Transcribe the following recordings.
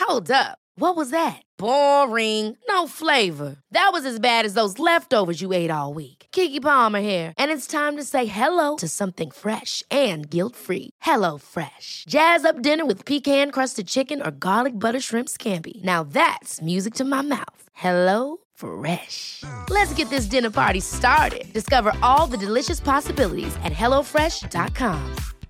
Hold up. What was that? Boring. No flavor. That was as bad as those leftovers you ate all week. Keke Palmer here, and it's time to say hello to something fresh and guilt-free. Hello Fresh. Jazz up dinner with pecan-crusted chicken or garlic butter shrimp scampi. Now that's music to my mouth. Hello Fresh. Let's get this dinner party started. Discover all the delicious possibilities at hellofresh.com.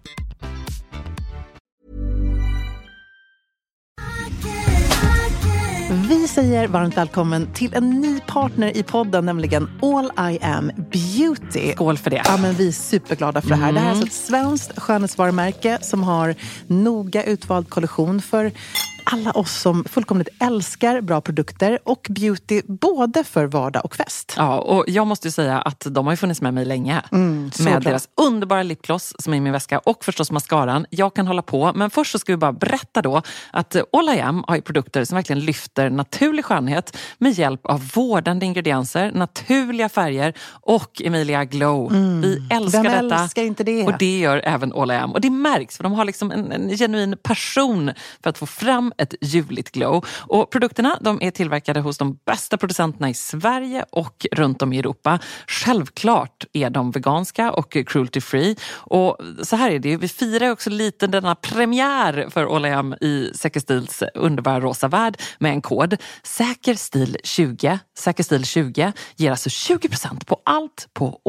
Vi säger varmt välkommen till en ny partner i podden, nämligen All I Am Beauty. Skål för det. Ja, men vi är superglada för det här. Det här är alltså ett svenskt skönhetsvarumärke som har noga utvald kollektion för alla oss som fullkomligt älskar bra produkter och beauty både för vardag och fest. Ja, och jag måste ju säga att de har ju funnits med mig länge. Med deras underbara lipgloss som är i min väska och förstås mascaran. Jag kan hålla på, men först så ska vi bara berätta då att All I Am har ju produkter som verkligen lyfter naturlig skönhet med hjälp av vårdande ingredienser, naturliga färger och Emilia Glow. Vi älskar detta. Vem älskar inte det? Och det gör även All I Am. Och det märks för de har liksom en genuin passion för att få fram ett ljuvligt glow. Och produkterna, de är tillverkade hos de bästa producenterna i Sverige och runt om i Europa. Självklart är de veganska och cruelty free. Och så här är det, vi firar också lite denna premiär för All I Am i Säker Stils underbara rosa värld med en kod. Säkerstil20. Säkerstil20 ger alltså 20% på allt på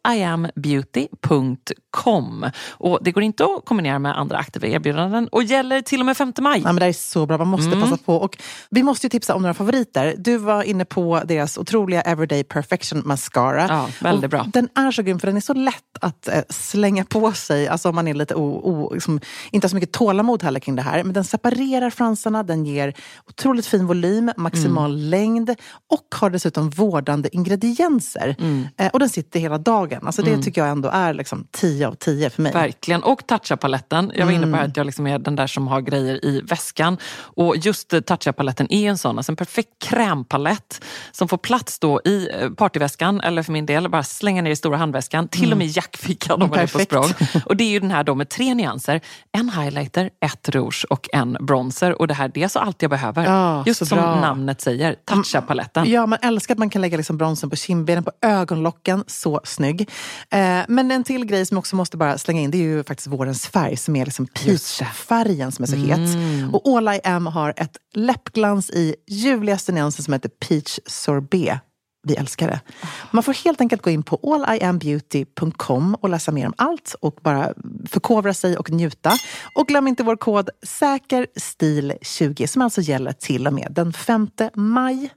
alliambeauty.com. Och det går inte att kombinera med andra aktiva erbjudanden och gäller till och med 5 maj. Ja, men det är så bra, man måste passa på. Och vi måste ju tipsa om några favoriter. Du var inne på deras otroliga Everyday Perfection Mascara. Ja, väldigt bra. Den är så grym för den är så lätt att slänga på sig. Alltså om man är lite liksom, inte har så mycket tålamod heller kring det här. Men den separerar fransarna, den ger otroligt fin volym, maximal längd och har dessutom vårdande ingredienser. Och den sitter hela dagen. Alltså det tycker jag ändå är liksom 10 av 10 för mig. Verkligen. Och Tatcha-paletten. Jag var inne på att jag liksom är den där som har grejer i väskan. Och just Tatcha-paletten är en sån. Alltså en perfekt krämpalett som får plats då i partyväskan. Eller för min del, bara slänga ner i stora handväskan. Till och med jackfickan om man är på språng. Och det är ju den här då med 3 nyanser. En highlighter, 1 rouge och en bronzer. Och det här, det är så allt jag behöver. Ja, just som namnet säger. Tatcha-paletten. Ja, man älskar att man kan lägga liksom bronzen på kindbenen, på ögonlocken. Så snygg. Men en till grej som också måste bara slänga in, det är ju faktiskt vårens färg som är liksom peach-färgen som är så het. Och All I Am har ett läppglans i ljuvligaste nyansen som heter Peach Sorbet. Vi älskar det. Man får helt enkelt gå in på alliambeauty.com och läsa mer om allt och bara förkovra sig och njuta. Och glöm inte vår kod SÄKERSTIL20 som alltså gäller till och med den 5 maj.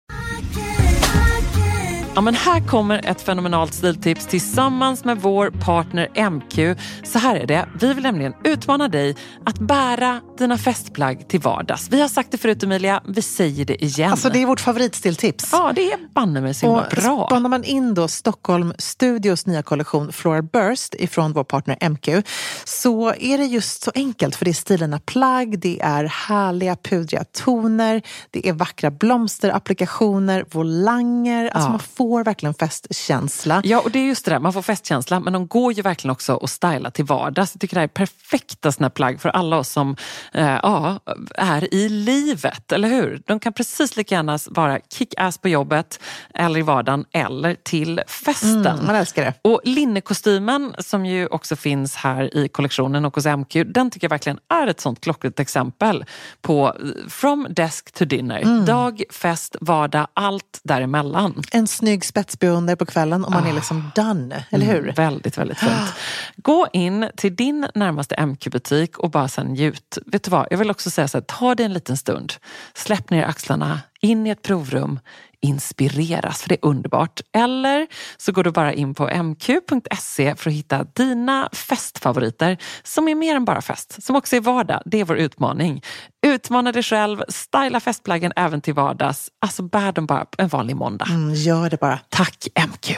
Ja, men här kommer ett fenomenalt stiltips tillsammans med vår partner MQ. Så här är det. Vi vill nämligen utmana dig att bära dina festplagg till vardags. Vi har sagt det förut, Emilia. Vi säger det igen. Alltså det är vårt favoritstiltips. Ja, det är banne mig så himla bra. Spanar man in då Stockholm Studios nya kollektion Floral Burst ifrån vår partner MQ, så är det just så enkelt. För det är stilarna plagg, det är härliga pudriga toner, det är vackra blomsterapplikationer, volanger. Alltså man får verkligen festkänsla. Ja, och det är just det där. Man får festkänsla, men de går ju verkligen också att styla till vardags. Jag tycker det här är perfekta såna plagg för alla oss som är i livet, eller hur? De kan precis lika gärna vara kick-ass på jobbet eller i vardagen eller till festen. Man älskar det. Och linnekostymen som ju också finns här i kollektionen och hos MQ, den tycker jag verkligen är ett sånt klockrent exempel på from desk to dinner. Dag, fest, vardag, allt däremellan. En snygg spetsbeundare på kvällen och man är liksom done, eller hur? Väldigt, väldigt fint. Gå in till din närmaste MQ-butik och bara sen njut. Vet du vad, jag vill också säga så här, ta dig en liten stund. Släpp ner axlarna, in i ett provrum, inspireras, för det är underbart. Eller så går du bara in på mq.se för att hitta dina festfavoriter som är mer än bara fest, som också är vardag. Det är vår utmaning. Utmana dig själv, styla festplaggen även till vardags. Alltså bär dem bara en vanlig måndag. Gör det bara. Tack MQ.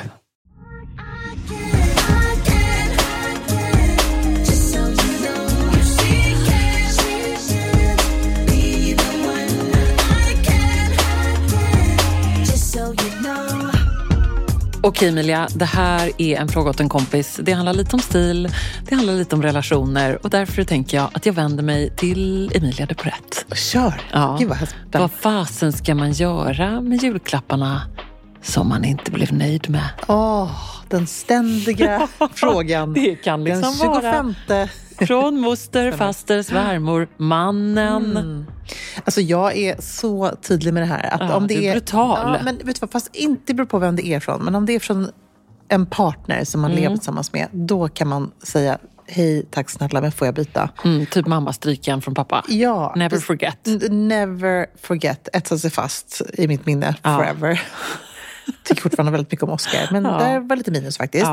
Okej Emilia, det här är en fråga åt en kompis. Det handlar lite om stil, det handlar lite om relationer och därför tänker jag att jag vänder mig till Emilia de Porrett. Kör! Ja. Gud vad spännande. Vad fasen ska man göra med julklapparna som man inte blev nöjd med? Den ständiga frågan. Det kan liksom den 25. vara från moster, faster, svärmor, mannen. Alltså jag är så tydlig med det här. Att om det du är brutal. Ja, men vet du vad, fast inte beror på vem det är från. Men om det är från en partner som man lever tillsammans med, då kan man säga hej, tack snälla, men får jag byta? Typ mamma stryken från pappa. Ja. Never forget. Never forget. Etsar sig fast i mitt minne forever. Tycker fortfarande väldigt mycket om Oscar, men det var lite minus faktiskt.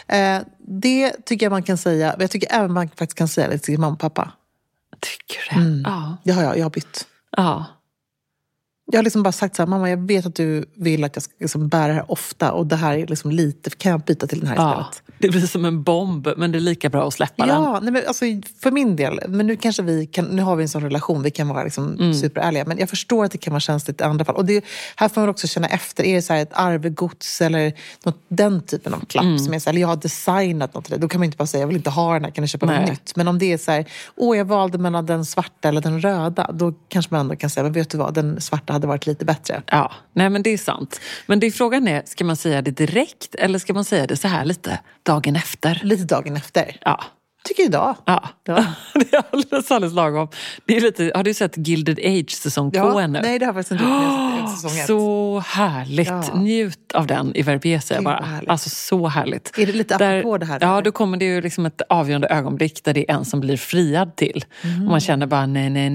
Det tycker jag man kan säga. Jag tycker även man faktiskt kan säga det till mamma och pappa. Tycker du det? Ja, jag har bytt. Ja. Jag har liksom bara sagt så här, mamma, jag vet att du vill att jag ska liksom bära det här ofta och det här är liksom lite, kan jag byta till den här istället? Det blir som en bomb, men det är lika bra att släppa den. Ja, nej, men alltså, för min del, men nu kanske nu har vi en sån relation, vi kan vara liksom superärliga, men jag förstår att det kan vara känsligt i andra fall. Och här får man också känna efter, är det så här ett arvegods eller den typen av klapp som är så här, eller jag har designat något till det, då kan man inte bara säga, jag vill inte ha den här, kan du köpa något nytt? Men om det är så här, jag valde mellan den svarta eller den röda, då kanske man ändå kan säga, men vet du vad, den svarta hade varit lite bättre. Ja, nej men det är sant. Men det är frågan är, ska man säga det direkt eller ska man säga det så här lite dagen efter? Lite dagen efter. Ja. Tycker idag. Ja. Det är alldeles lagom. Det är lite, har du sett Gilded Age säsong 2 ännu? Nej, det har faktiskt inte gjort säsong 1. Så härligt. Ja. Njut av den i Verbiese bara. Alltså så härligt. Är det lite apropå det här? Ja, då kommer det ju liksom ett avgörande ögonblick där det är en som blir friad till. Och man känner bara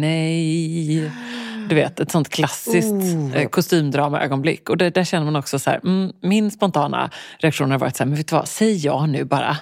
nej. Du vet, ett sånt klassiskt kostymdrama-ögonblick. Och där känner man också så här, min spontana reaktion har varit så här, men vet du vad, säg ja nu bara.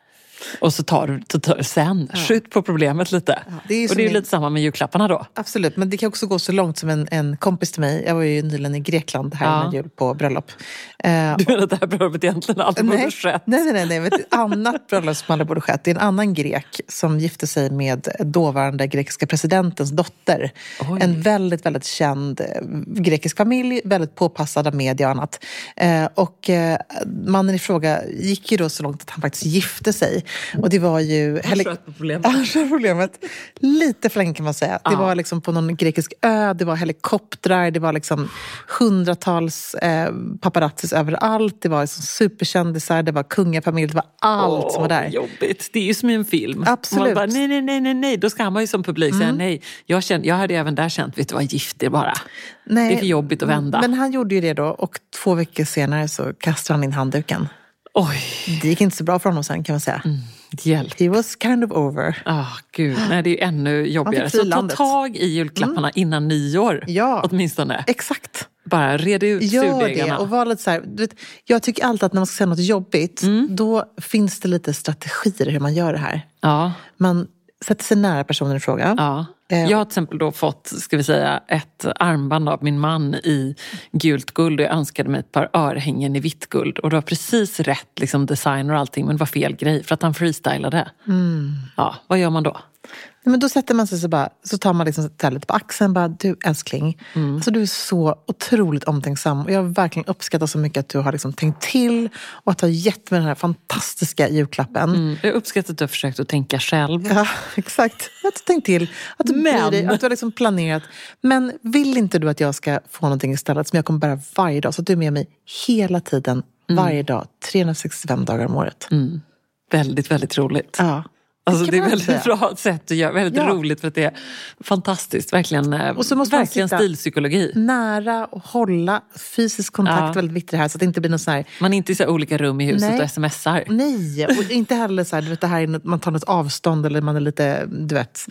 Och så tar du sen. Skjut på problemet lite. Ja, det är ju lite samma med julklapparna då. Absolut, men det kan också gå så långt som en kompis till mig. Jag var ju nyligen i Grekland här innan jul på bröllop. Du menar att det här bröllopet egentligen aldrig borde skett? Nej. Ett annat bröllop som aldrig borde skett. Det är en annan grek som gifte sig med dåvarande grekiska presidentens dotter. Oj. En väldigt, väldigt känd grekisk familj. Väldigt påpassad av media och annat. Och mannen i fråga gick ju då så långt att han faktiskt gifte sig. Och det var ju... Han sköt problemet. Lite för länge kan man säga. Det var liksom på någon grekisk ö, det var helikoptrar, det var liksom hundratals paparazzis överallt, det var liksom superkändisar, det var kungafamilj, det var allt som var där. Jobbigt. Det är ju som i en film. Absolut. Man bara, nej. Då ska man ju som publik säga nej. Jag hade även där känt, vet du vad, gift är bara. Nej, det är för jobbigt att vända. Men han gjorde ju det då och 2 veckor senare så kastade han in handduken. Oj. Det gick inte så bra för honom sen kan man säga. Hjälp. He was kind of over. Gud. Nej, det är ju ännu jobbigare. Så ta tag i julklapparna innan nyår. Ja. Åtminstone. Exakt. Bara red ut surdegarna. Gör det och var lite så här, du vet, jag tycker alltid att när man ska säga något jobbigt, då finns det lite strategier hur man gör det här. Ja. Man sätter sig nära personen i fråga. Ja. Jag har till exempel då fått, ska vi säga, ett armband av min man i gult guld och jag önskade mig ett par örhängen i vitt guld. Och det var precis rätt liksom, design och allting, men det var fel grej för att han freestylade. Ja, vad gör man då? Men då sätter man sig så tar man liksom lite på axeln bara, du älskling, alltså du är så otroligt omtänksam och jag har verkligen uppskattat så mycket att du har liksom tänkt till och att du har gett mig den här fantastiska julklappen. Jag uppskattar att du har försökt att tänka själv. Ja, exakt. Att du har tänkt till, att du bryr dig, att du har liksom planerat. Men vill inte du att jag ska få någonting istället som jag kommer bära varje dag, så att du är med mig hela tiden, varje dag, 365 dagar om året. Väldigt, väldigt roligt. Ja. Alltså det är väldigt bra sätt att göra, väldigt roligt för att det är fantastiskt, verkligen, och så måste verkligen stilpsykologi. Nära och hålla fysisk kontakt, väldigt viktigt här så att det inte blir något så här... Man är inte i så olika rum i huset och smsar. Nej, och inte heller så här, du vet, det här är, man tar något avstånd eller man är lite, du vet.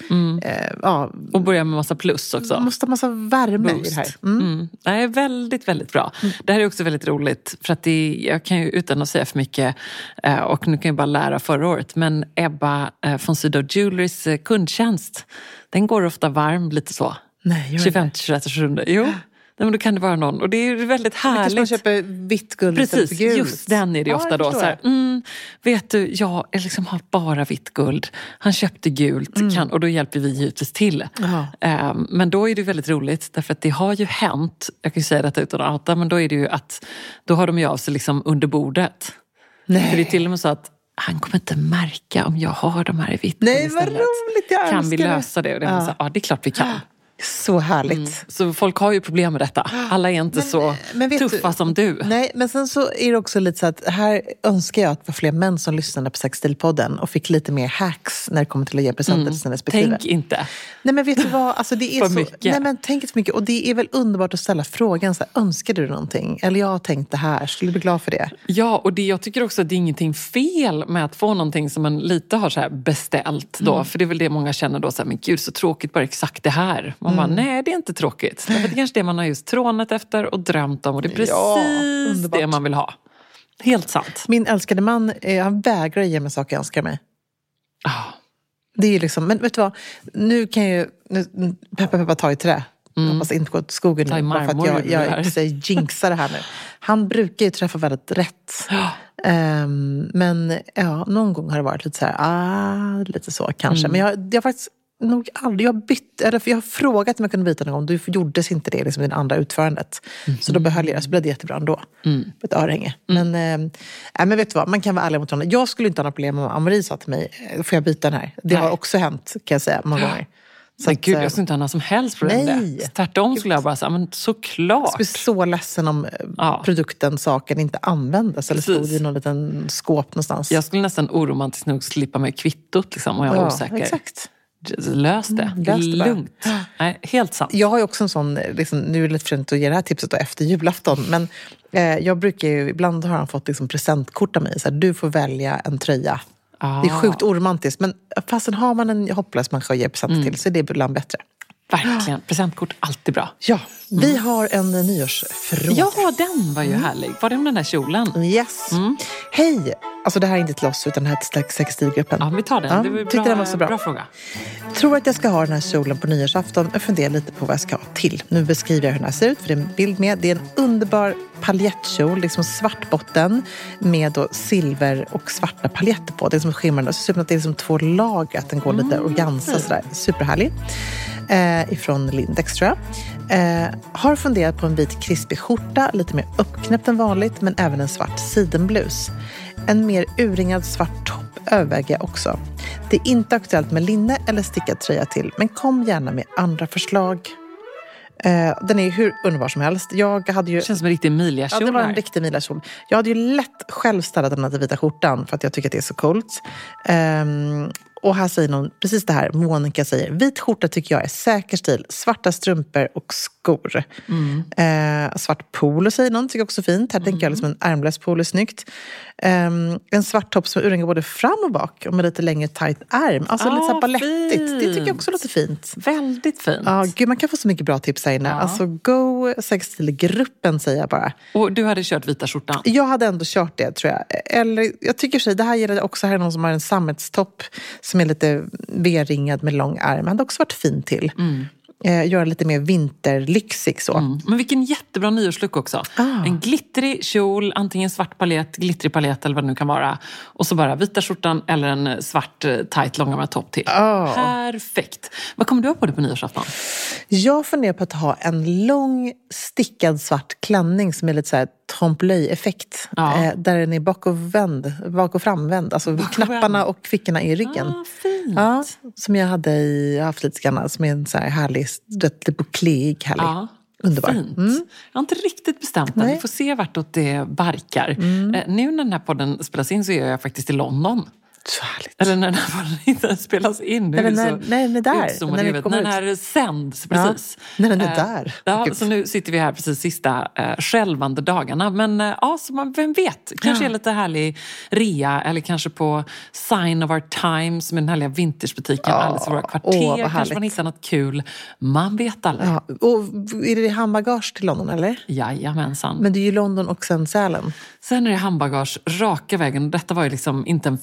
Och börjar med massa plus också. Man måste ha massa värme i det här. Det är väldigt, väldigt bra. Det här är också väldigt roligt för att jag kan ju utan att säga för mycket och nu kan jag bara lära förra året, men Ebba von Sydow Jewelrys kundtjänst, den går ofta varm lite så. Nej, 25-27. Jo, Nej, men då kan det vara någon. Och det är väldigt härligt. Man köper vitt guld. Precis, just den är det ofta då. Så här, vet du, jag liksom har bara vitt guld. Han köpte gult. Och då hjälper vi givetvis till. Men då är det väldigt roligt. Därför att det har ju hänt. Jag kan ju säga detta utan att outa. Men då är det ju att då har de ju av sig liksom under bordet. Nej. För det är till och med så att han kommer inte märka om jag har de här i vitt. Nej, vad roligt. Jag kan vi lösa det? Och det är så, ja, det är klart vi kan. Så härligt. Så folk har ju problem med detta. Alla är inte så tuffa som du. Nej, men sen så är det också lite så att här önskar jag att det var fler män som lyssnade på Sexstilpodden och fick lite mer hacks när det kommer till att ge presenter till sina respektive. Tänk inte. Nej, men vet du vad? Alltså, det är för så mycket. Nej, men tänk inte så mycket. Och det är väl underbart att ställa frågan så här, önskar du någonting? Eller jag har tänkt det här, skulle du bli glad för det? Ja, och jag tycker också att det är ingenting fel med att få någonting som man lite har så här beställt då. För det är väl det många känner då så här, men gud så tråkigt, bara exakt det här. Man bara, nej det är inte tråkigt. För det är kanske det man har just trånat efter och drömt om. Och det är precis det man vill ha. Helt sant. Min älskade man, han vägrar ge mig saker jag önskar mig. Det är ju liksom, men vet du vad? Nu kan jag ju, peppa ta i trä. Hoppas inte gå åt skogen nu. Bara för att jag jinxar det här nu. Han brukar ju träffa väldigt rätt. Men ja, någon gång har det varit lite så här, lite så kanske. Men jag har faktiskt nog aldrig, jag har frågat om jag kunde byta någon gång. Du gjordes inte det liksom i det andra utförandet. Så då behöll jag det, så blev det jättebra ändå. På ett örhänge. Men vet du vad, man kan vara ärlig mot honom. Jag skulle inte ha några problem om Ann-Marie sa till mig, får jag byta den här? Det har också hänt, kan jag säga, många gånger. Så men gud, jag skulle inte ha några som helst problem med det. Tvärtom skulle jag bara säga, men såklart. Jag skulle så ledsen om produkten, saken inte användas. Eller stod i någon liten skåp någonstans. Jag skulle nästan oromantiskt nog slippa med kvittot liksom, om jag var osäker. Exakt. Lös det. Lugnt. Nej, helt sant. Jag har ju också en sån, liksom, nu är det lite för sent att ge det här tipset då, efter julafton. Men jag brukar ju, ibland har han fått liksom presentkort av mig. Så här, du får välja en tröja. Det är sjukt oromantiskt. Men fastän har man en hopplös människa att ge present till, så är det ibland bättre. Verkligen. Presentkort, alltid bra. Ja, vi har en nyårsfråga. Ja, den var ju härlig. Var det om den här kjolen? Yes. Hej! Alltså det här är inte till oss, utan det här är till Sexstilgruppen. Ja, vi tar den. Det var den var så bra. Bra fråga. Tror att jag ska ha den här kjolen på nyårsafton. Jag funderar lite på vad jag ska ha till. Nu beskriver jag hur den här ser ut, för det är en bild med. Det är en underbar paljettkjol, liksom svart botten med då silver och svarta paljetter på. Det är som skimrande. Så att det är liksom 2 lager, att den går lite organza sådär. Superhärlig. Ifrån Lindex, tror jag. Har funderat på en vit krispig skjorta, lite mer uppknäppt än vanligt, men även en svart sidenblus. En mer urringad svart topp överväger jag också. Det är inte aktuellt med linne eller stickad tröja till, men kom gärna med andra förslag. Den är ju hur underbar som helst. Jag hade ju, det känns som en riktig Emilia-kjol. Ja, det var en riktig Emilia-kjol. Jag hade ju lätt själv ställt den här till vita skjortan för att jag tycker att det är så coolt. Och här säger någon precis det här. Monica säger, vit skjorta tycker jag är säker stil. Svarta strumpor och skor. Svart polo säger någon, tycker jag också fint. Här tänker jag liksom en ärmlös polo är snyggt. En svart topp som urringar både fram och bak och med lite längre tight ärm. Alltså lite så balettigt. Det tycker jag också låter fint. Väldigt fint. Ja, gud, man kan få så mycket bra tips här inne. Ja. Alltså go Sexstilgruppen säger jag bara. Och du hade kört vita skjortan? Jag hade ändå kört det, tror jag. Eller jag tycker sig, det här gäller också här någon som har en sammetstopp som är lite V-ringad med lång ärm. Det hade också varit fint till. Göra lite mer vinterlyxig så. Men vilken jättebra nyårslook också. En glittrig kjol, antingen svart palett, glittrig palett eller vad det nu kan vara. Och så bara vita skjortan eller en svart tight långärmad topp till. Perfekt. Vad kommer du ha på dig på nyårsafton? Jag funderar på att ha en lång stickad svart klänning som är lite så här trompe-l'œil-effekt. Där den är bak och framvänd. Alltså knapparna och fickorna i ryggen. Fint. Ja, som jag hade haft lite grann, som är en så här härlig, lite boucléig, härlig. Underbar. Fint. Jag har inte riktigt bestämt det. Vi får se vartåt det barkar. Nu när den här podden spelas in så är jag faktiskt i London. Så härligt. Eller när den här podden inte spelas in. Nu när den är där. När den här sänds, precis. När den är där. Så nu sitter vi här precis sista skälvande dagarna. Men så vem vet? Kanske är lite härlig rea. Eller kanske på Sign of Our Times med den härliga vintersbutiken. Alldeles i våra kvarter. Kanske man hittar något kul. Man vet aldrig. Och är det handbagage till London, eller? Jajamensan. Men det är ju London och sen Sälen. Sen är det handbagage raka vägen. Och detta var ju liksom inte en fråga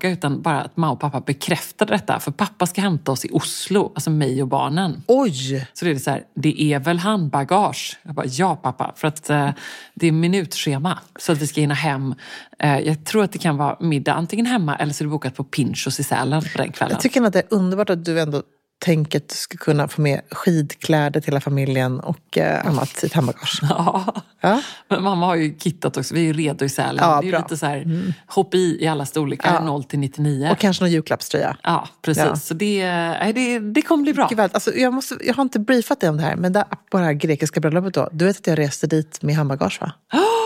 utan bara att mamma och pappa bekräftade detta. För pappa ska hämta oss i Oslo, alltså mig och barnen. Oj! Så det är så här, det är väl handbagage? Jag bara, ja pappa, för att det är minutschema. Så att vi ska hinna hem. Jag tror att det kan vara middag antingen hemma eller så är det bokat på Pinchos i Sälen på den kvällen. Jag tycker att det är underbart att du ändå tänker att du ska kunna få med skidkläder till hela familjen och annat i ett handbagage. Ja. Men mamma har ju kittat också. Vi är ju redo i Sälen. Ja, det är ju bra. lite så här, hopp i alla storlekar, 0-99. Och kanske någon julklappströja. Ja, precis. Ja. Så det kommer bli bra. Alltså, jag har inte briefat dig om det här, men på det här grekiska bröllopet då. Du vet att jag reste dit med handbagage, va?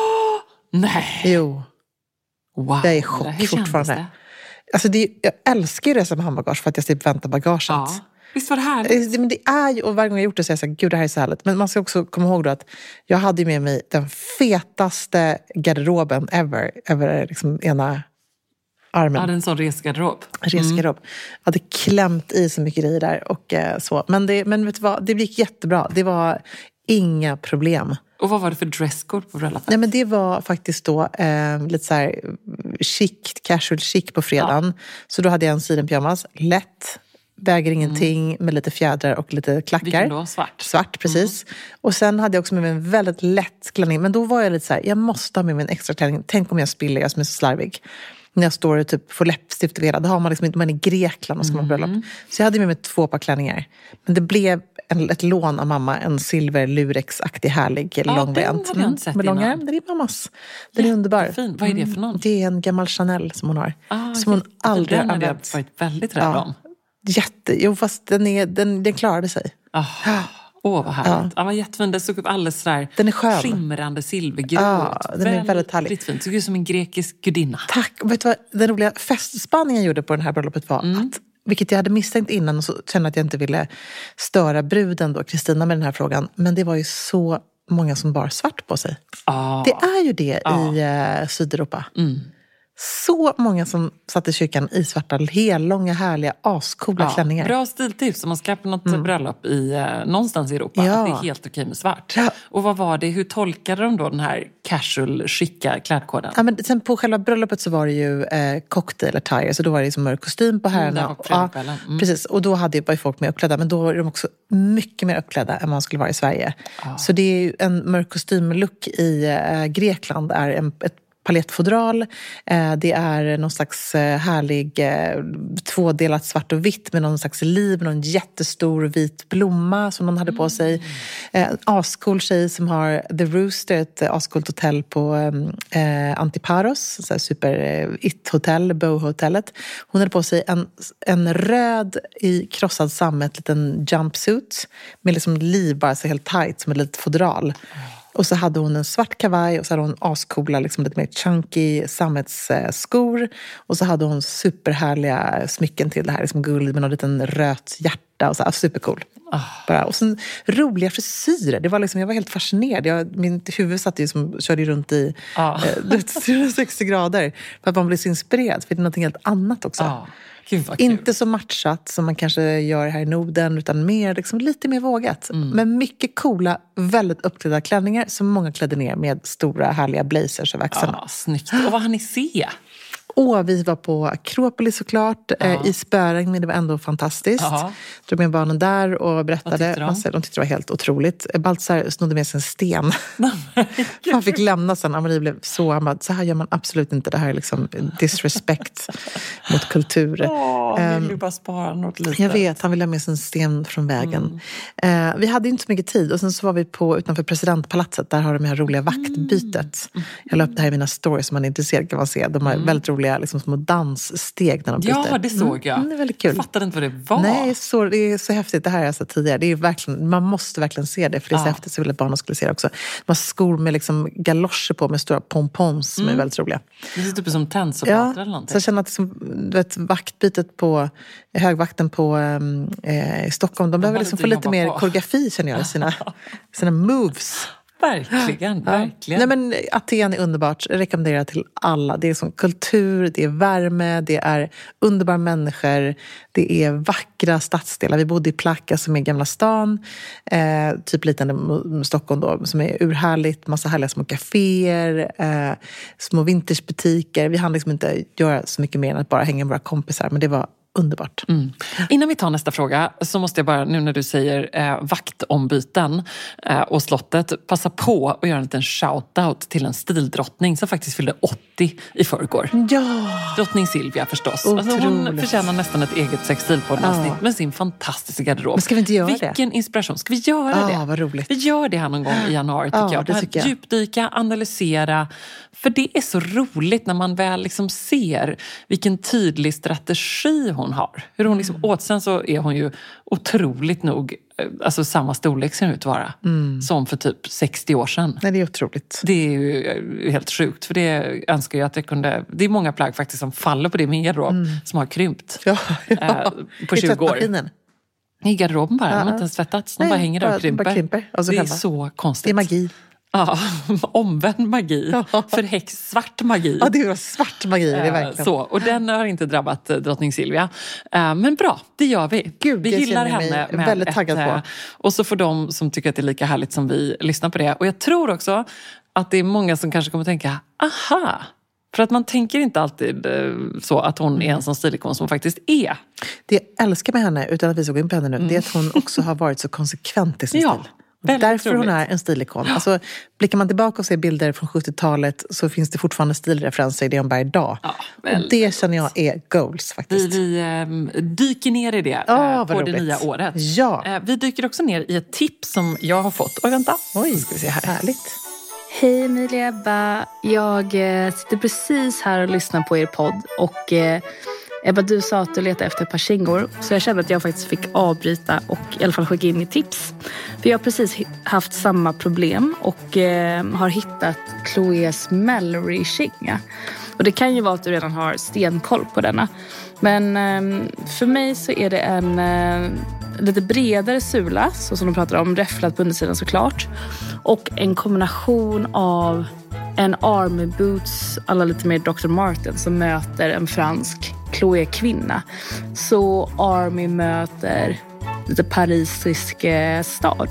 Nej! Jo. Wow. Jag är i chock fortfarande. Det? Alltså jag älskar ju att resa med handbagage för att jag slipper vänta bagaget. Ja. Visst var det här? Men det är ju, och varje gång jag gjort det så är jag så här, gud det här är så härligt. Men man ska också komma ihåg då att jag hade ju med mig den fetaste garderoben över liksom ena armen. Ja, det är en sån resgarderob. Resgarderob. Jag hade klämt i så mycket grejer där och så. Men vet du vad, det gick jättebra. Det var inga problem. Och vad var det för dresscode på bröllopet? Nej, men det var faktiskt då lite så här casual chic på fredagen. Ja. Så då hade jag en sidenpyjamas, lätt, väger ingenting, med lite fjädrar och lite klackar. Vilken då? Svart? Svart, precis. Och sen hade jag också med mig en väldigt lätt klänning. Men då var jag lite så här, jag måste ha med mig en extra klänning. Tänk om jag spiller, jag som är så slarvig. När jag står och typ får läppstift och då har man liksom inte, man är i Grekland och ska man bröllop. Så jag hade med mig 2 par klänningar. Men det blev ett lån av mamma, en silver lurex-aktig härlig långvänt. Den har jag inte sett med innan. långärm, det är mammas. Den är underbar. Fin. Vad är det för någon? Det är en gammal Chanel som hon har. Som hon aldrig har använt. Den har varit väldigt rädd om. Jo, fast den klarade sig. Vad härligt. Ja, var jättefin. Den såg upp alldeles sådär den är skön. Skimrande silvergrå. Ja, den är väldigt härlig. Väldigt fin. Såg ut som en grekisk gudinna. Tack. Vet du vad den roliga festspaningen jag gjorde på den här bröllopet var att, vilket jag hade misstänkt innan och så kände att jag inte ville störa bruden då, Kristina, med den här frågan. Men det var ju så många som bar svart på sig. Det är ju det i Sydeuropa. Så många som satt i kyrkan i svarta, hellånga, härliga, ascoola klänningar. Bra stiltips om man ska på något bröllop någonstans i Europa. Ja. Att det är helt okej med svart. Ja. Och vad var det? Hur tolkade de då den här casual, skicka klädkoden? Ja, men sen på själva bröllopet så var det ju cocktail attire. Så då var det liksom mörk kostym på herrarna. Precis, och då var ju folk mer uppklädda. Men då var de också mycket mer uppklädda än man skulle vara i Sverige. Så det är ju en mörk kostymlook i Grekland är ett palettfodral. Det är någon slags härlig tvådelat svart och vitt med någon slags liv, någon jättestor vit blomma som någon hade på sig. Ascool tjej som har The Rooster, ett ascoolt hotell på Antiparos, så här super it-hotell, Boho-hotellet. Hon hade på sig en röd i krossad sammet liten jumpsuit med liksom liv bara så helt tight som ett litet fodral. Och så hade hon en svart kavaj och så hade hon ascoola, liksom lite mer chunky sammetsskor. Och så hade hon superhärliga smycken till det här, liksom guld med någon liten rött hjärta och så, supercool. Bara. Och sen roliga frisyrer. Det var liksom, jag var helt fascinerad. Mitt huvud satt ju som körde runt i 360 grader. För att man blev så inspirerad. För det är något helt annat också. Inte så matchat som man kanske gör här i Norden, utan mer, liksom, lite mer vågat. Men mycket coola, väldigt uppklädda klänningar som många klädde ner med stora härliga blazers över axlarna. Snyggt. Och vad hann ni se? Vi var på Akropolis såklart, i spöregn, men det var ändå fantastiskt. Drog med barnen där och berättade. De tyckte det var helt otroligt. Baltzar snodde med sig en sten. Han fick lämna sen. Amarie blev han bara, så här gör man absolut inte. Det här är liksom disrespect mot kultur. Han vill ju bara spara något litet. Jag vet, han ville ha med sig en sten från vägen. Vi hade inte så mycket tid. Och sen så var vi utanför presidentpalatset. Där har de här roliga vaktbytet. Jag la upp det här i mina stories som man är intresserad kan man se. De har väldigt roliga liksom, små danssteg när de byter. Ja, det såg jag. Det är väldigt kul. Jag fattade inte vad det var. Nej, det är så häftigt. Det här har jag sett tidigare. Det är verkligen, man måste verkligen se det. För det är så häftigt, så vill att barnen skulle se det också. De har skor med liksom galoscher på med stora pompons som är väldigt roliga. Det ser typ som tennsoldater eller någonting. Så jag känner att liksom, vaktbytet på högvakten på Stockholm, de behöver liksom få lite mer koreografi, känner jag, i sina moves. verkligen. Nej, men Aten är underbart. Jag rekommenderar till alla. Det är som kultur, det är värme, det är underbara människor, det är vackra stadsdelar. Vi bodde i Plaka som är Gamla stan, typ liknande Stockholm då, som är urhärligt, massa härliga små kaféer, små vintagebutiker. Vi hann liksom inte göra så mycket mer än att bara hänga med våra kompisar, men det var underbart. Innan vi tar nästa fråga så måste jag bara, nu när du säger vaktombyten och slottet, passa på att göra en liten shoutout till en stildrottning som faktiskt fyllde 80 i förrgår. Ja! Drottning Silvia förstås. Alltså, hon förtjänar nästan ett eget sextilpoddavsnitt med sin fantastiska garderob. Men ska vi inte göra Vilken inspiration. Ska vi göra det? Vad roligt. Vi gör det här någon gång i januari tycker jag. Det tycker jag. Djupdyka, analysera. För det är så roligt när man väl liksom ser vilken tydlig strategi hon har. Hur hon liksom, åt sen så är hon ju otroligt nog, alltså samma storlek ser hon ut att vara. Som för typ 60 år sedan. Nej, det är otroligt. Det är ju helt sjukt. För det önskar jag att jag kunde, det är många plagg faktiskt som faller på det min garderob som har krympt. På 20 år. I garderoben bara, de har inte ens tvättats. De bara hänger där och krymper. Alltså det är så konstigt. Det är magi. Ja, omvänd magi. Svart magi. Ja, det är svart magi, det är verkligen. Så, och den har inte drabbat drottning Silvia. Men bra, det gör vi. Gud, vi gillar henne med väldigt taggad på. Och så får de som tycker att det är lika härligt som vi lyssna på det. Och jag tror också att det är många som kanske kommer att tänka, aha, för att man tänker inte alltid så att hon är en sån stilikon som hon faktiskt är. Det jag älskar med henne, utan att vi ska gå in på henne nu, det är att hon också har varit så konsekvent i sin stil. Därför roligt. Hon är en stilikon. Alltså, blickar man tillbaka och ser bilder från 70-talet så finns det fortfarande stilreferenser i det hon bär idag. Och det känner jag är goals faktiskt. Vi dyker ner i det på roligt. Det nya året. Ja. Vi dyker också ner i ett tips som jag har fått. Oj, vänta. Oj, ska vi se här. Härligt. Hej Emilia, Ebba. Jag sitter precis här och lyssnar på er podd och Ebba, du sa att du letar efter ett par kingor, så jag kände att jag faktiskt fick avbryta och i alla fall skicka in mitt tips. För jag har precis haft samma problem och har hittat Chloés Mallory-kinga. Och det kan ju vara att du redan har stenkoll på denna. Men för mig så är det en lite bredare sula, så som de pratar om, räfflat på undersidan såklart. Och en kombination av en Army Boots, alla lite mer Dr. Martens, som möter en fransk Chloé-kvinna. Så Army möter lite parisisk stad.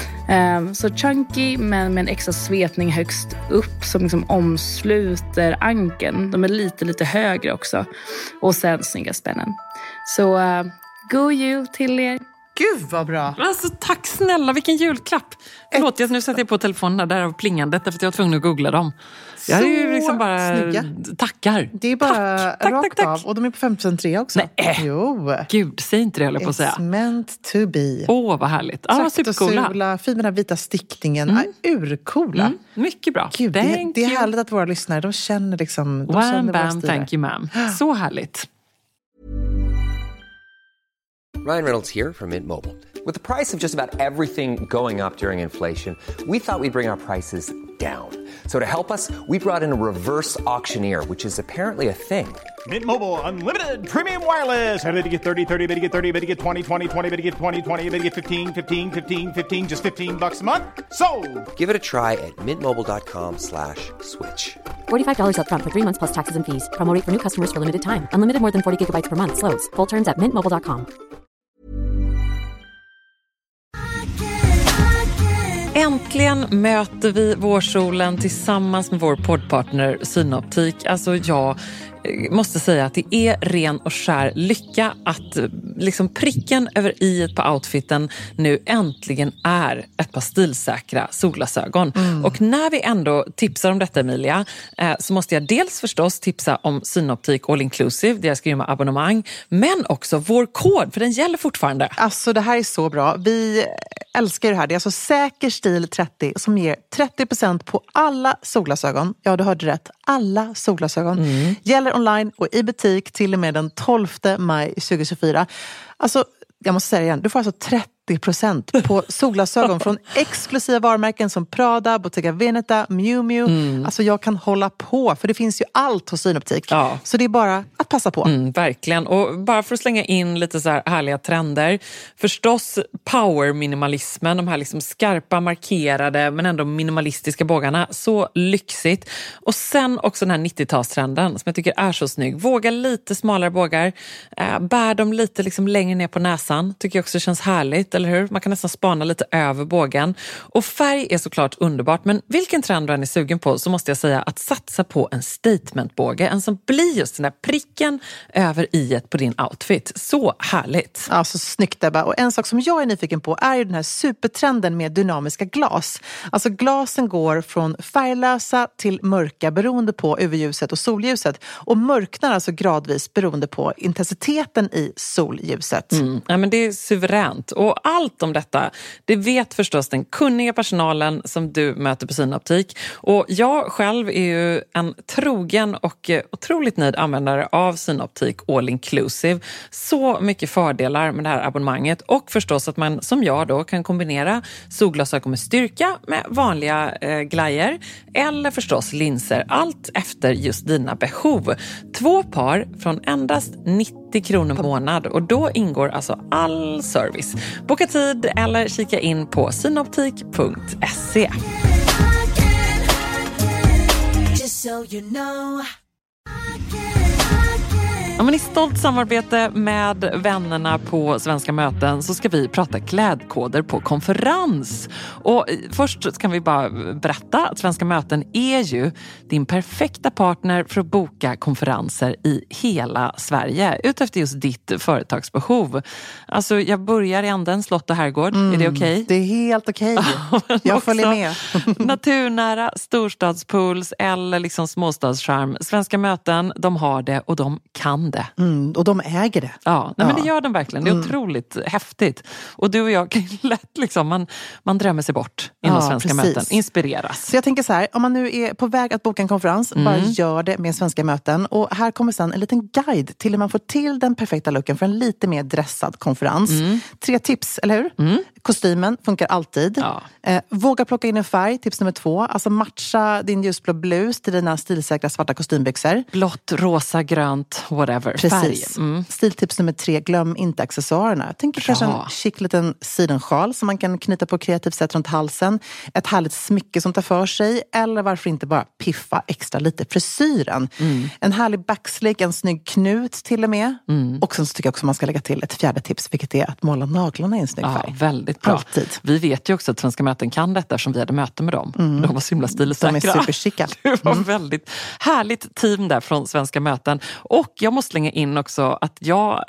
Så chunky men med en extra svepning högst upp som liksom omsluter ankeln. De är lite högre också. Och sen snygga spännen. Så go you till er. Gud vad bra. Alltså tack snälla, vilken julklapp. Förlåt, nu sätter jag på telefonen där av plingandet därför att jag var tvungen att googla dem. Jag är ju liksom bara snygga. Tackar. Det är bara rakt av. Och de är på 5% också. Nej. Jo. Gud, säg inte det, höll jag på att säga. It's meant to be. Vad härligt. Supercoola. Sula, fin med den vita stickningen. Urcoola. Mycket bra. Gud, det är härligt att våra lyssnare, de känner liksom... De Wham, känner bam, thank you ma'am. Så härligt. Ryan Reynolds here from Mint Mobile. With the price of just about everything going up during inflation, we thought we'd bring our prices down. So to help us, we brought in a reverse auctioneer, which is apparently a thing. Mint Mobile Unlimited Premium Wireless. How to get 30, 30, bit to get 30, bit to get 20, 20, 20, bit to get 20, 20, bit to get 15, 15, 15, 15, just $15 a month? Sold! Give it a try at mintmobile.com/switch. $45 up front for 3 months plus taxes and fees. Promo rate for new customers for limited time. Unlimited more than 40 gigabytes per month. Slows full terms at mintmobile.com. Äntligen möter vi vårsolen tillsammans med vår poddpartner Synoptik. Alltså jag måste säga att det är ren och skär lycka att liksom pricken över i-et på outfiten nu äntligen är ett par stilsäkra solglasögon. Och när vi ändå tipsar om detta, Emilia, så måste jag dels förstås tipsa om Synoptik All Inclusive, deras grymma abonnemang, men också vår kod, för den gäller fortfarande. Alltså det här är så bra. Vi älskar det här. Det är alltså Säker stil 30 som ger 30% på alla solglasögon. Ja, du hörde rätt. Alla solglasögon. Gäller online och i butik till och med den 12 maj 2024. Alltså, jag måste säga det igen. Du får alltså 30% på solglasögon från exklusiva varumärken som Prada, Bottega Veneta, Miu Miu. Alltså jag kan hålla på, för det finns ju allt hos Synoptik. Ja. Så det är bara att passa på. Verkligen. Och bara för att slänga in lite så här härliga trender. Förstås power-minimalismen, de här liksom skarpa, markerade men ändå minimalistiska bågarna. Så lyxigt. Och sen också den här 90-talstrenden som jag tycker är så snygg. Våga lite smalare bågar. Bär dem lite liksom längre ner på näsan. Tycker jag också känns härligt, eller hur? Man kan nästan spana lite över bågen. Och färg är såklart underbart. Men vilken trend du än är sugen på så måste jag säga att satsa på en statementbåge. En som blir just den där pricken över i-et på din outfit. Så härligt. Ja, så snyggt Ebba. Och en sak som jag är nyfiken på är ju den här supertrenden med dynamiska glas. Alltså glasen går från färglösa till mörka beroende på UV-ljuset och solljuset. Och mörknar alltså gradvis beroende på intensiteten i solljuset. Ja, men det är suveränt. Och allt om detta, det vet förstås den kunniga personalen som du möter på Synoptik. Och jag själv är ju en trogen och otroligt nöjd användare av Synoptik All Inclusive. Så mycket fördelar med det här abonnemanget. Och förstås att man som jag då kan kombinera solglasögon med styrka med vanliga glajer. Eller förstås linser. Allt efter just dina behov. 2 par från endast 90 kronor per månad. Och då ingår alltså all service. Boka tid eller kika in på synoptik.se. Ja, men i stolt samarbete med vännerna på Svenska möten så ska vi prata klädkoder på konferens. Och först kan vi bara berätta att Svenska möten är ju din perfekta partner för att boka konferenser i hela Sverige utefter just ditt företagsbehov. Alltså jag börjar i änden slott och herrgård. Är det okej? Det är helt okej. Jag följer med. Naturnära storstadspools eller liksom småstadscharm. Svenska möten, de har det och de kan det. Och de äger det. Ja, nej, men det gör de verkligen. Det är otroligt häftigt. Och du och jag kan lätt liksom, man drömmer sig bort inom Svenska möten. Inspireras. Så jag tänker så här, om man nu är på väg att boka en konferens, bara gör det med Svenska möten. Och här kommer sen en liten guide till hur man får till den perfekta looken för en lite mer dressad konferens. 3 tips, eller hur? Kostymen funkar alltid. Ja. Våga plocka in en färg, tips nummer 2. Alltså matcha din ljusblå blus till dina stilsäkra svarta kostymbyxor. Blått, rosa, grönt, whatever. Precis. Stiltips nummer 3, glöm inte accessoarerna. Jag tänker kanske en chic liten sidensjal som man kan knyta på kreativt sätt runt halsen. Ett härligt smycke som tar för sig. Eller varför inte bara piffa extra lite frisyren. En härlig backslick, en snygg knut till och med. Och sen så tycker jag också man ska lägga till ett 4:e tips, vilket är att måla naglarna i en snygg färg. Väldigt bra. Alltid. Vi vet ju också att Svenska möten kan detta som vi hade möte med dem. De var så himla stilsäkra. De är superchicka. Det var väldigt härligt team där från Svenska möten. Och jag måste slänga in också att jag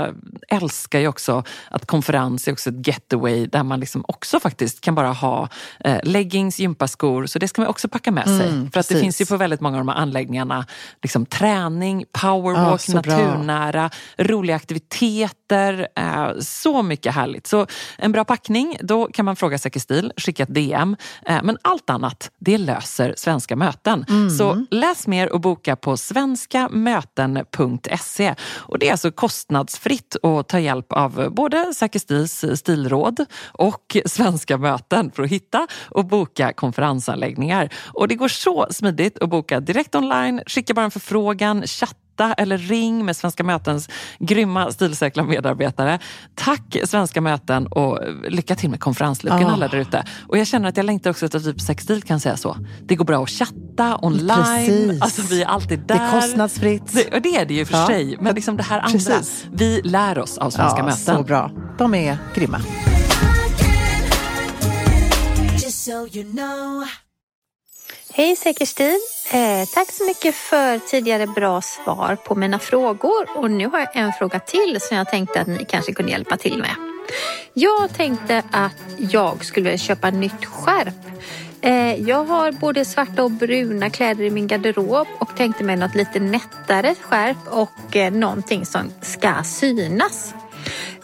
älskar ju också att konferens är också ett getaway där man liksom också faktiskt kan bara ha leggings, gympaskor, så det ska man också packa med sig. För att det finns ju på väldigt många av de här anläggningarna liksom träning, powerwalk, naturnära, roliga aktiviteter, så mycket härligt. Så en bra packning, då kan man fråga Säker Stil, skicka ett DM. Men allt annat, det löser Svenska möten. Så läs mer och boka på svenskamöten.se. Och det är alltså kostnadsfritt att ta hjälp av både Säker Stils stilråd och Svenska möten för att hitta och boka konferensanläggningar. Och det går så smidigt att boka direkt online, skicka bara en förfrågan, chatta eller ring med Svenska mötens grymma stilsäkra medarbetare. Tack Svenska möten och lycka till med konferenslucken alla där ute. Och jag känner att jag längtar också att typ Säker Stil kan säga så. Det går bra att chatta online. Precis. Alltså vi är alltid där. Det är kostnadsfritt. Det är det ju för sig. Men liksom det här andra, vi lär oss av Svenska möten. Så bra. De är grymma. Hej Säker Stil. Tack så mycket för tidigare bra svar på mina frågor. Och nu har jag en fråga till som jag tänkte att ni kanske kunde hjälpa till med. Jag tänkte att jag skulle köpa nytt skärp. Jag har både svarta och bruna kläder i min garderob och tänkte mig något lite nättare skärp och någonting som ska synas.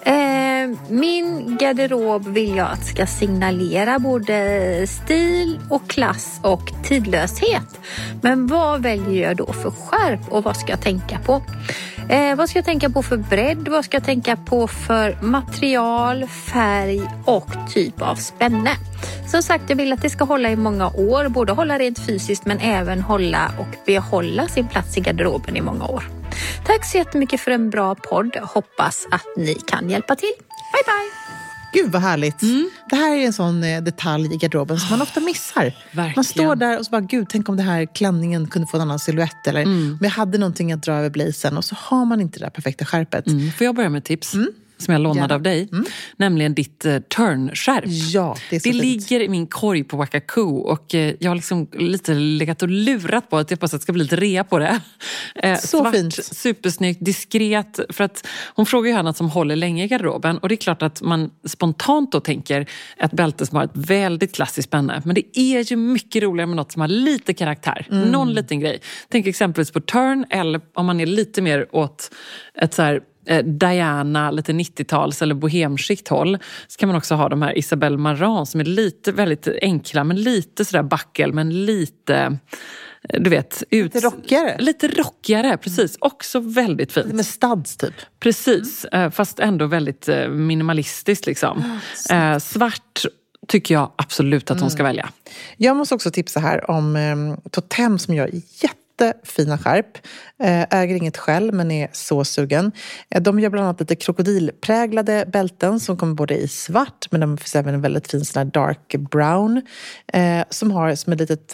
Min garderob vill jag att ska signalera både stil och klass och tidlöshet. Men vad väljer jag då för skärp och vad ska jag tänka på? Vad ska jag tänka på för bredd? Vad ska jag tänka på för material, färg och typ av spänne? Som sagt, jag vill att det ska hålla i många år. Både hålla rent fysiskt men även hålla och behålla sin plats i garderoben i många år. Tack så jättemycket för en bra podd. Hoppas att ni kan hjälpa till. Bye bye! Gud vad härligt. Det här är en sån detalj i garderoben som man ofta missar. Verkligen. Man står där och så bara, gud, tänk om det här klänningen kunde få en annan silhuett. Eller om jag hade någonting att dra över blazen och så har man inte det där perfekta skärpet. Får jag börja med ett tips? Som jag lånade av dig. Nämligen ditt turnskärp. Ja, det är så fint. Ligger i min korg på Wakaku. Och jag har liksom lite legat och lurat på att jag hoppas att det ska bli lite rea på det. Så svart, fint. supersnyggt, diskret. För att hon frågar ju annat som håller länge i garderoben. Och det är klart att man spontant då tänker ett bälte som har ett väldigt klassiskt spänne. Men det är ju mycket roligare med något som har lite karaktär. Någon liten grej. Tänk exempelvis på turn, eller om man är lite mer åt ett så här Diana, lite 90-tals eller bohemskikt håll, så kan man också ha de här Isabelle Marant som är lite väldigt enkla men lite sådär backel, men lite, du vet, lite rockigare, precis, också väldigt fint. Med studs typ. Precis, fast ändå väldigt minimalistiskt liksom. Svart tycker jag absolut att hon ska välja. Jag måste också tipsa här om Totem som gör jättefina skärp. Äger inget själv men är så sugen. De gör bland annat lite krokodilpräglade bälten som kommer både i svart, men de finns även en väldigt fin sån här dark brown som har som ett litet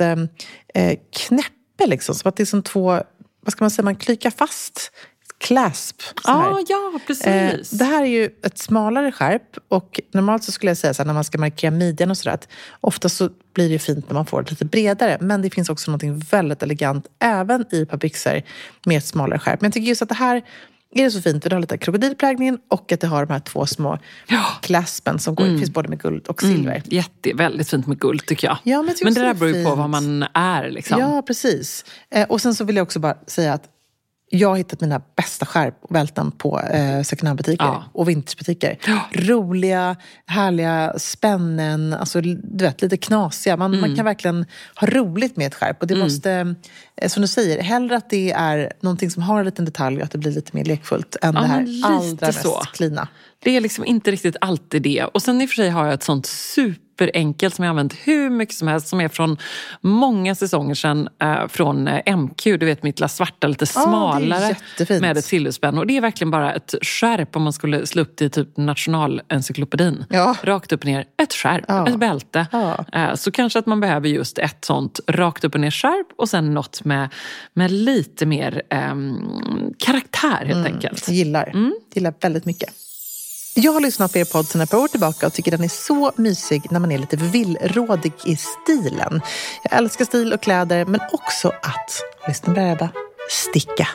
knäppe liksom. Så att det är som två, vad ska man säga, man klyka fast clasp. Ja, precis. Det här är ju ett smalare skärp och normalt så skulle jag säga så här, när man ska markera midjan och sådär, att ofta så blir det fint när man får det lite bredare, men det finns också något väldigt elegant även i ett par byxor med ett smalare skärp. Men jag tycker just att det här är det så fint, för det har lite krokodilprägningen och att det har de här två små claspen som finns både med guld och silver. Väldigt fint med guld tycker jag. Ja, men det där beror ju på vad man är liksom. Ja, precis. Och sen så vill jag också bara säga att jag har hittat mina bästa skärp och bälten på second hand-butiker och vintagebutiker. Roliga, härliga spännen, alltså du vet, lite knasiga. Man kan verkligen ha roligt med ett skärp. Och det måste, som du säger, hellre att det är någonting som har en liten detalj och att det blir lite mer lekfullt än det här allra mest klina. Det är liksom inte riktigt alltid det. Och sen i och för sig har jag ett sånt superenkelt som jag använt hur mycket som helst, som är från många säsonger sedan, från MQ, du vet, mitt lilla svarta, lite smalare med ett silverspänn. Och det är verkligen bara ett skärp om man skulle slå upp det i typ Nationalencyklopedin. Rakt upp och ner, ett skärp, ett bälte. Så kanske att man behöver just ett sånt rakt upp och ner skärp och sen något med lite mer karaktär helt enkelt. Gillar väldigt mycket. Jag har lyssnat på er podd sedan ett par år tillbaka och tycker den är så mysig när man är lite villrådig i stilen. Jag älskar stil och kläder, men också att, lyssna där Ebba, sticka.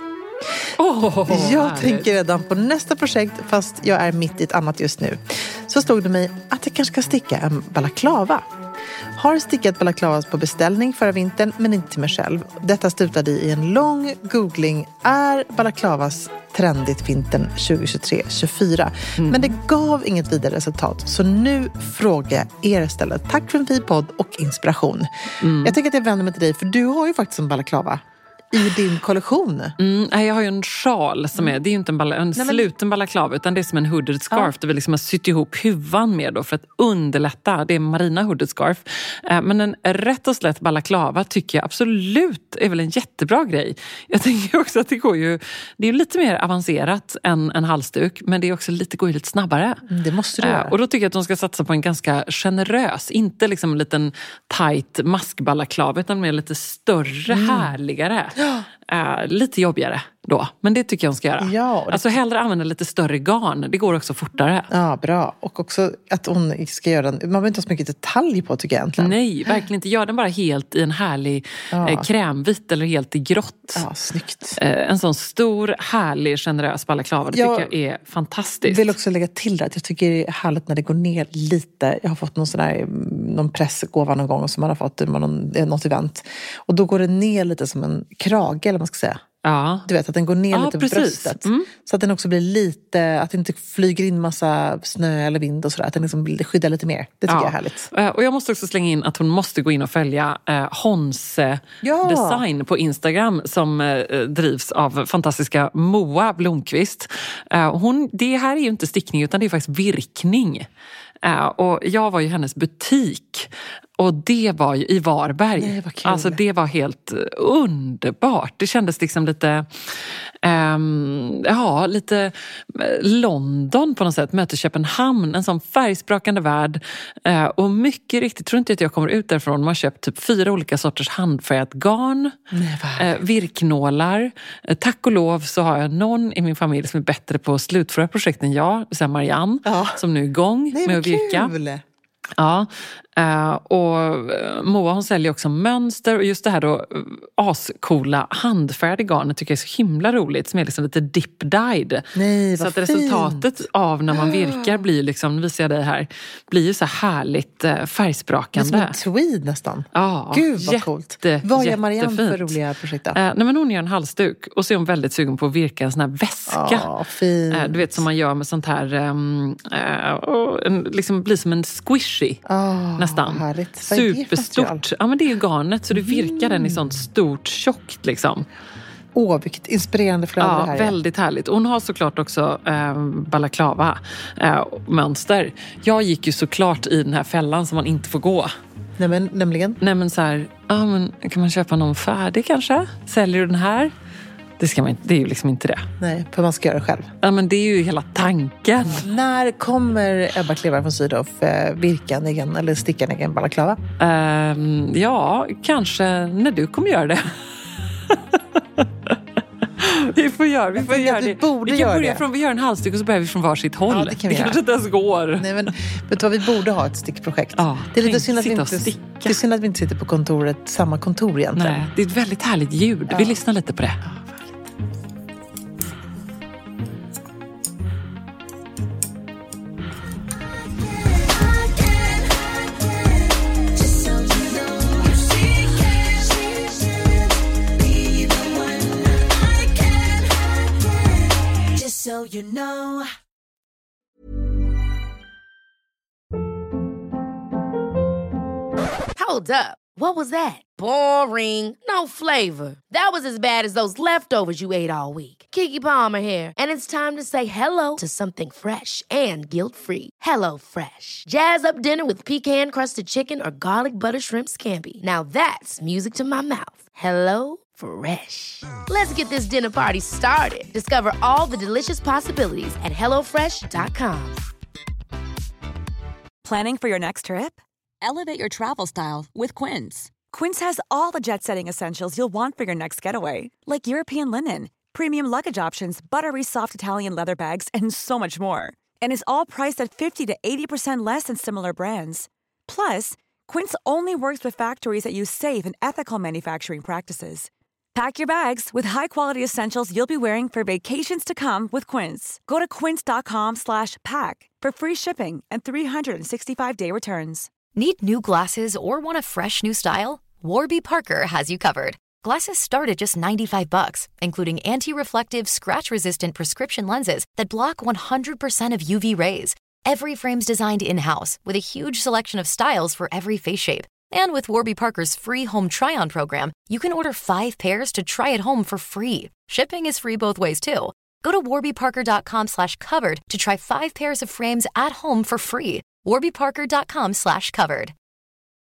Jag tänker redan på nästa projekt, fast jag är mitt i ett annat just nu. Så slog det mig att jag kanske ska sticka en balaklava. Har stickat balaklavas på beställning förra vintern, men inte till mig själv. Detta slutade i en lång googling. Är balaklavas trendigt vintern 2023-24? Men det gav inget vidare resultat. Så nu frågar jag er istället. Tack för en fin podd och inspiration. Jag tänker att jag vänder mig till dig, för du har ju faktiskt en balaklava i din kollektion. Jag har ju en sjal som är, det är ju inte en sluten balaklava, utan det är som en hooded scarf där vi liksom har sytt ihop huvan med då för att underlätta. Det är marina hooded scarf. Men en rätt och slätt balaklava tycker jag absolut är väl en jättebra grej. Jag tänker också att det är ju lite mer avancerat än en halsduk, men det är också går ju lite snabbare. Det måste du göra. Och då tycker jag att de ska satsa på en ganska generös, inte liksom en liten tight maskbalaklava, utan mer lite större, härligare. Lite jobbigare då, men det tycker jag hon ska göra. Alltså hellre använda lite större garn, det går också fortare. Ja, bra. Och också att hon ska göra den, man behöver inte ha så mycket detalj på, tycker jag egentligen. Nej, verkligen inte. Gör den bara helt i en härlig krämvit eller helt i grått. Ja, snyggt. En sån stor, härlig, generös balaklava, det tycker jag är fantastiskt. Jag vill också lägga till det att jag tycker det är härligt när det går ner lite. Jag har fått någon pressgåva någon gång som man har fått något event. Och då går det ner lite som en krage, eller vad man ska säga. Ja. Du vet att den går ner lite på precis. bröstet. Så att den också blir lite, att det inte flyger in massa snö eller vind och sådär. Att den liksom skyddar lite mer. Det tycker jag är härligt. Och jag måste också slänga in att hon måste gå in och följa Honse Design på Instagram som drivs av fantastiska Moa Blomqvist. Det här är ju inte stickning utan det är faktiskt virkning. Och jag var ju i hennes butik och det var ju i Varberg. Nej, vad kul. Alltså det var helt underbart. Det kändes liksom lite lite London på något sätt, möter Köpenhamn, en sån färgsprakande värld. Och mycket riktigt, tror inte att jag kommer ut därifrån. Man har köpt typ 4 olika sorters handfärgat garn, virknålar. Tack och lov så har jag någon i min familj som är bättre på att slutföra projekt än jag, så Marianne, som nu är igång med att virka. Kul. Ja, och Moa hon säljer också mönster och just det här då ascoola handfärdiga garnet tycker jag är så himla roligt som är liksom lite dip-dyed. Nej, så vad att resultatet av när man virkar blir liksom, nu visar jag dig här, blir ju så härligt färgsprakande. Det är som en tweed nästan. Ja, Gud vad coolt. Vad gör Marianne för roliga projekt då? Nej, men hon gör en halsduk och så är hon väldigt sugen på att virka en sån här väska. Fint. Du vet som man gör med sånt här liksom blir som en squishy nästan. Härligt. Superstort. Ja men det är ju garnet så du virkar den i sånt stort tjockt liksom. Vilket inspirerande flöde det här är. Väldigt härligt. Hon har såklart också balaklava mönster. Jag gick ju såklart i den här fällan som man inte får gå. Nämligen? Nej men så här, men kan man köpa någon färdig kanske? Säljer du den här? Det är ju liksom inte det. Nej, för man ska göra det själv. Ja, men det är ju hela tanken. När kommer Ebba Klevar från Sydow virka en egen, eller sticka en egen balaklava? Ja, kanske när du kommer göra det. Vi får göra det. Vi kan börja från, vi gör en halsduk och så börjar vi från varsitt håll. Ja, det kan vi kanske inte ens går. Nej, men vet du vad, vi borde ha ett stickprojekt. Ja, det är lite synd att vi inte sitter på kontoret, samma kontor egentligen. Nej, det är ett väldigt härligt ljud. Vi lyssnar lite på det. So you know. Hold up. What was that? Boring. No flavor. That was as bad as those leftovers you ate all week. Keke Palmer here, and it's time to say hello to something fresh and guilt-free. Hello Fresh. Jazz up dinner with pecan-crusted chicken or garlic butter shrimp scampi. Now that's music to my mouth. Hello Fresh. Let's get this dinner party started. Discover all the delicious possibilities at hellofresh.com. Planning for your next trip? Elevate your travel style with Quince. Quince has all the jet-setting essentials you'll want for your next getaway, like European linen, premium luggage options, buttery soft Italian leather bags, and so much more. And is all priced at 50 to 80% less than similar brands. Plus, Quince only works with factories that use safe and ethical manufacturing practices. Pack your bags with high-quality essentials you'll be wearing for vacations to come with Quince. Go to quince.com/pack for free shipping and 365-day returns. Need new glasses or want a fresh new style? Warby Parker has you covered. Glasses start at just $95, including anti-reflective, scratch-resistant prescription lenses that block 100% of UV rays. Every frame's designed in-house with a huge selection of styles for every face shape. And with Warby Parker's free home try-on program, you can order 5 pairs to try at home for free. Shipping is free both ways, too. Go to warbyparker.com/covered to try 5 pairs of frames at home for free. warbyparker.com/covered.